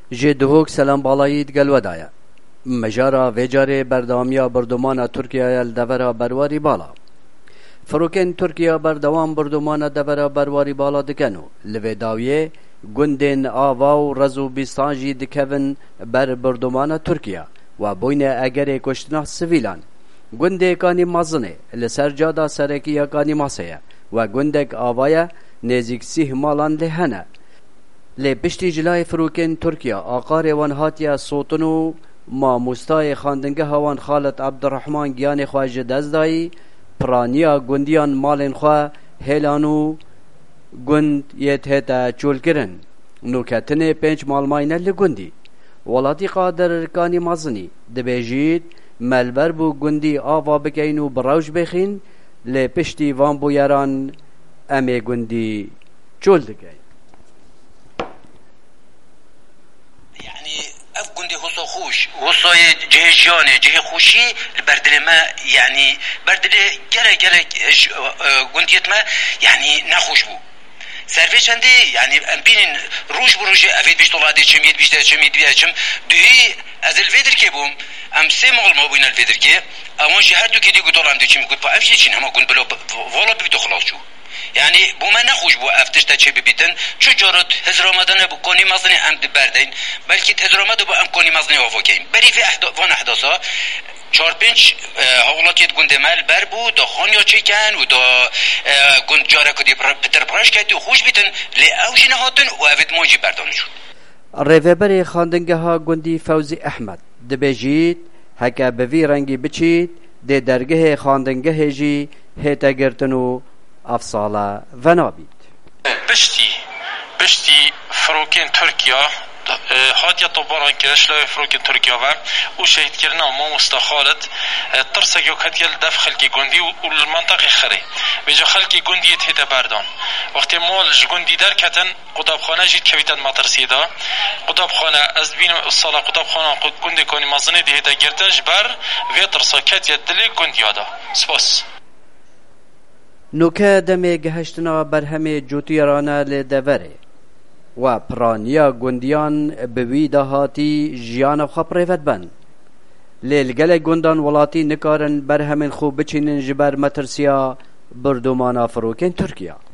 جه دهوک سلام بالایید گلودایا مجارا ویجاره بردامیا بردمان ترکیه الدورا برواری بالا فروکن ترکیه بردوام بردمان دورا برواری بالا دکنو لوی داویه گندن آواو رزو بیستانجی دکون بر بردمان ترکیه و بوین اگر کشتنا سویلان گنده کانی مازنه لسر جادا سرکیه کانی ماسه و گندک آوایا نزیک سیه مالان لهنه لی پشتی جلای فروکن ترکیه آقار وانهاتیا صوتنو ما مستای خاندنگه هوان خالد عبدالرحمن گیان خواج دزدایی پرانیا گندیان مالن خواه هیلانو گند یت هتا چول کرن نوکتن پنج مالماینه لگندی ولاتی قادر کانی مازنی دبیجید ملبر بو گندی آوا بکینو براوش بخین لی پشتی وان بو یاران امی گندی چول دکین اف گندی حسو خوش حسوی جه جانه جه خوشی بردل ما يعني بردل گره گندیت ما يعني نخوش بو سرفه چنده يعني ام بینین روش بروش افید بیشت اولاده چم ید بیشتر چم ید بیشتر چم دوی از الفیدر که بوم ام سه مغل ما بوین الفیدر که اما جهر دو که دی گوت اولانده چم گوت با افجه چین همه گند بلا والا ببیتو خلاص چو يعني بو ما نخوش بو افتش تا چه ببیتن چو جارت هزرامدن بو کنی مزنی ام بردین بلکه هزرامد بو ام کنی مزنی آفا کهیم بری فی وان احداثا چهار پنج حولاتیت گند مال بر بود دا خانیا چیکن و دا گند جاره کدی پتر پراش کردی و خوش بیتن لی اوجی نهاتن و اوید موجی بردانشون ریوبر خاندنگه ها گندی فوزی احمد دبیجید هکا بوی رنگی بچید ده درگه خاندنگه جی هیتا گرتنو افصاله و نابید بشتی فروکین ترکیه هاتیا طباران کرش لای فروکین ترکیه و شهید کرنا ما مستخالت ترسا جو کتیل دف خلکی گندی و المنطقه خری بجا خلکی گندی تهیده بردان وقتی مال جگندی در کتن قطابخانه جید کویتن مطرسیده قطابخانه از بین الصلاة قطابخانه گندی کنی مزنه دیهده گرتنج بر و ترسا کتیل دلی گندی آده سپاس نوکه دمه گهشتنا بر همه جوتیرانه لدوره و پرانیا گندیان بوی دهاتی جیان خواه پریفت بند لیلگل گندان ولاتی نکارن بر همین خوب بچینن جبر مترسیا بردومانا فروکن ترکیه